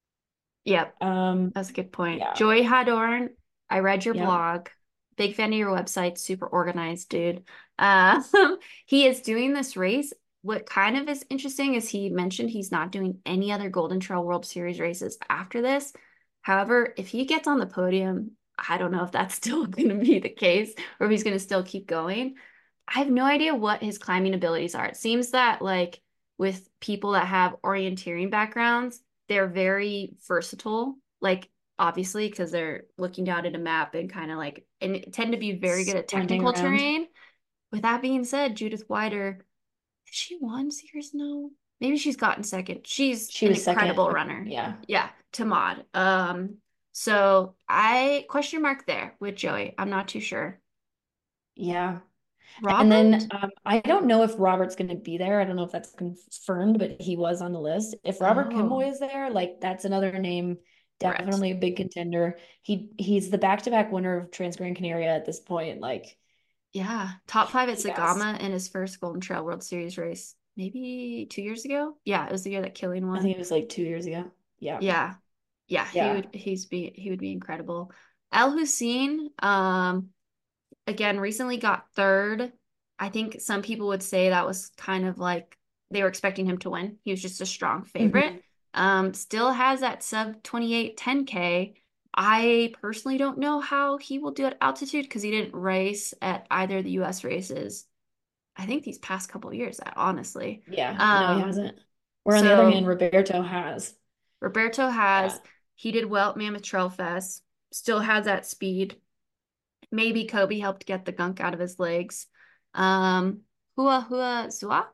Yep. Um, That's a good point. yeah, Joey Hadorn, I read your yeah. blog. Big fan of your website. Super organized, dude. Uh, he is doing this race. What kind of is interesting is he mentioned he's not doing any other Golden Trail World Series races after this. However, if he gets on the podium, I don't know if that's still going to be the case or if he's going to still keep going. I have no idea what his climbing abilities are. It seems that like with people that have orienteering backgrounds, they're very versatile. Like obviously because they're looking down at a map and kind of like and tend to be very good at Sprinting technical around. terrain. With that being said, Judith Wider, has she won Sears? No. Maybe she's gotten second. She's She an was second. incredible runner. Yeah, Yeah, to Mod. Um, so I question mark there with Joey. I'm not too sure. yeah. And then Robert? um, I don't know if Robert's going to be there. I don't know if that's confirmed, but he was on the list. If Robert Oh, Kimboy is there, like that's another name, Brett. definitely a big contender. He he's the back-to-back winner of Trans Gran Canaria at this point. Like Yeah, top five at he has, Sagama in his first Golden Trail World Series race, maybe two years ago. Yeah, it was the year that Killian I think won. it was like two years ago. Yeah, Yeah, yeah, he yeah, would he's be he would be incredible. El Hussein, um, again, recently got third. I think some people would say that was kind of like they were expecting him to win. He was just a strong favorite. hmm Um, still has that sub twenty-eight ten K. I personally don't know how he will do at altitude because he didn't race at either of the U S races. I think these past couple of years, honestly. yeah. No, he Um, hasn't. Where on the other hand, so Roberto has. Roberto Yeah, has, he did well at Mammoth Trail Fest, still has that speed. Maybe Kobe helped get the gunk out of his legs. Um, Hua Hua Zua?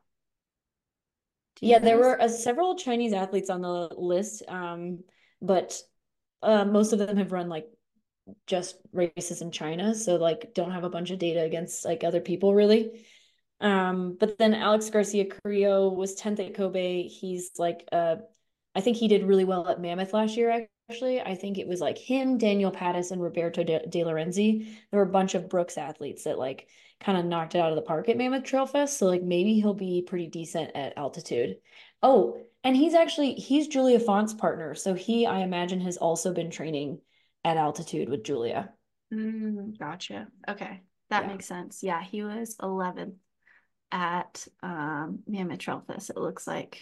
Do you yeah. know who that There is? were uh, several Chinese athletes on the list, um, but uh, most of them have run like just races in China, so like don't have a bunch of data against like other people really. Um, but then Alex Garcia Carrillo was tenth at Kobe. He's like uh I think he did really well at Mammoth last year, actually. I think it was like him, Daniel Pattis, and Roberto De, De Lorenzi. There were a bunch of Brooks athletes that like kind of knocked it out of the park at Mammoth Trail Fest. So like maybe he'll be pretty decent at altitude. Oh, and he's actually he's Julia Font's partner. So he, I imagine, has also been training at altitude with Julia. Mm, gotcha. Okay. That Yeah. makes sense. Yeah, he was eleventh at um Mammoth Trail Fest, it looks like.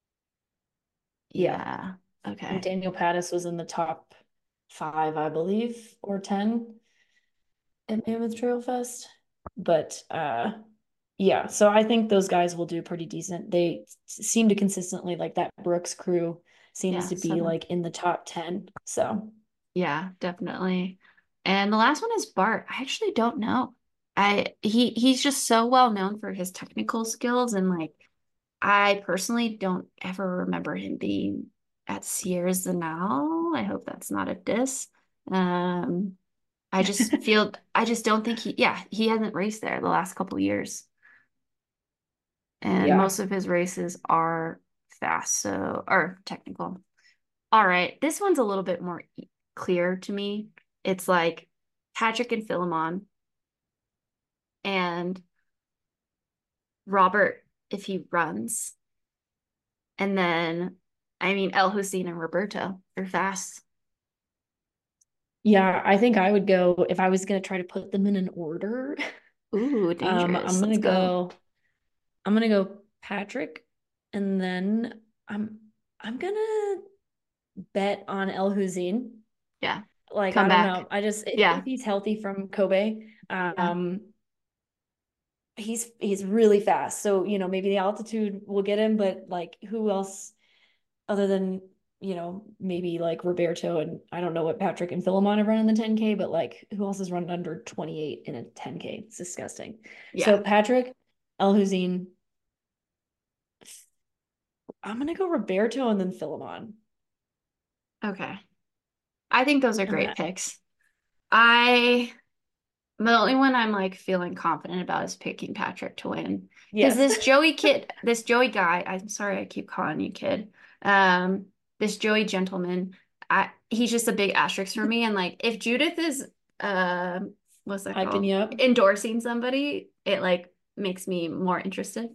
Yeah. Yeah. And Okay. Daniel Pattis was in the top five, I believe, or ten at Mammoth Trail Fest. But uh yeah, so I think those guys will do pretty decent. They seem to consistently like that Brooks crew seems Yeah, to be seven. like in the top ten. So Yeah, definitely. And the last one is Bart. I actually don't know. I he he's just so well known for his technical skills and like I personally don't ever remember him being at Sears now. I hope that's not a diss. Um, I just feel I just don't think he yeah, he hasn't raced there the last couple years. And yeah. most of his races are fast, so or technical. All right, this one's a little bit more e- clear to me. It's like Patrick and Philemon and Robert if he runs. And then, I mean, El Hussein and Roberto are fast. Yeah, I think I would go if I was gonna try to put them in an order. Ooh, Um, I'm dangerous. Let's gonna go. go, I'm gonna go Patrick, and then I'm I'm gonna bet on El Hussein. Yeah. Like, Come I don't back. know. I just if, Yeah. if he's healthy from Kobe, Yeah. um, he's he's really fast. So, you know, maybe the altitude will get him, but like who else other than, you know, maybe like Roberto, and I don't know what Patrick and Philemon have run in the ten K, but like who else has run under twenty-eight in a ten K? It's disgusting. Yeah. So Patrick, El Hussein, I'm gonna go Roberto and then Philemon. Okay. I think those are And great that, picks. I The only one I'm like feeling confident about is picking Patrick to win. Because yes. this Joey kid, this Joey guy, I'm sorry I keep calling you kid. Um, this Joey gentleman, I he's just a big asterisk for me. And like if Judith is uh what's that Hyping called? you up. Endorsing somebody, it like makes me more interested.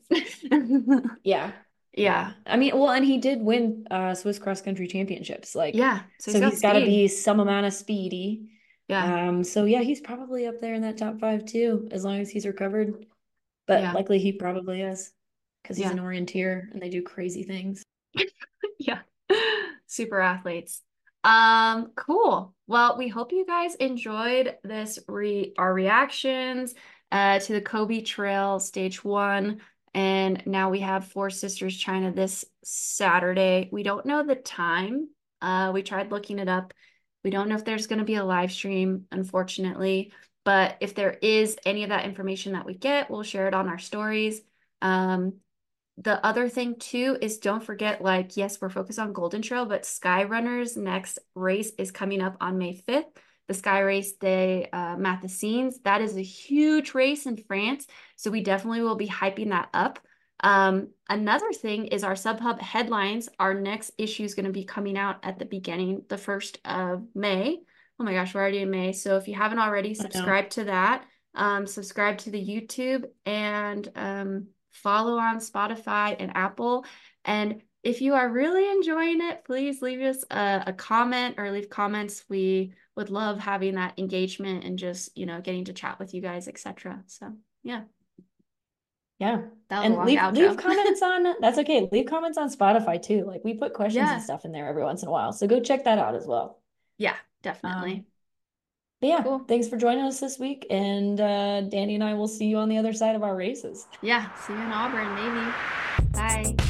Yeah. Yeah. Yeah. I mean, well, and he did win uh Swiss cross country championships. Like, Yeah. So he's so got he's got to speed. be some amount of speedy. Yeah. Um, so yeah, he's probably up there in that top five too, as long as he's recovered. But Yeah. likely he probably is because he's Yeah. an orienteer and they do crazy things. Yeah. Super athletes. Um, cool. Well, we hope you guys enjoyed this re our reactions uh to the Kobe Trail Stage One. And now we have Four Sisters China this Saturday. We don't know the time. Uh, we tried looking it up. We don't know if there's going to be a live stream, unfortunately. But if there is any of that information that we get, we'll share it on our stories. Um, the other thing too is don't forget, like, yes, we're focused on Golden Trail, but Skyrunner's next race is coming up on May fifth, the Sky Race des uh, Mathesines. That is a huge race in France, so we definitely will be hyping that up. Um, another thing is our Subhub headlines. Our next issue is going to be coming out at the beginning, the first of May. Oh my gosh, we're already in May. So if you haven't already, I know. subscribe to that. Um, subscribe to the YouTube and um, follow on Spotify and Apple. And if you are really enjoying it, please leave us a, a comment or leave comments. We would love having that engagement and just, you know, getting to chat with you guys, et cetera. So yeah, Yeah. that was a And long leave leave outro. comments on that's okay. Leave comments on Spotify too. Like we put questions and Yeah. stuff in there every once in a while. So go check that out as well. Yeah, Um, definitely. but yeah, Cool. thanks for joining us this week. And uh, Danny and I will see you on the other side of our races. Yeah. See you in Auburn, maybe. Bye.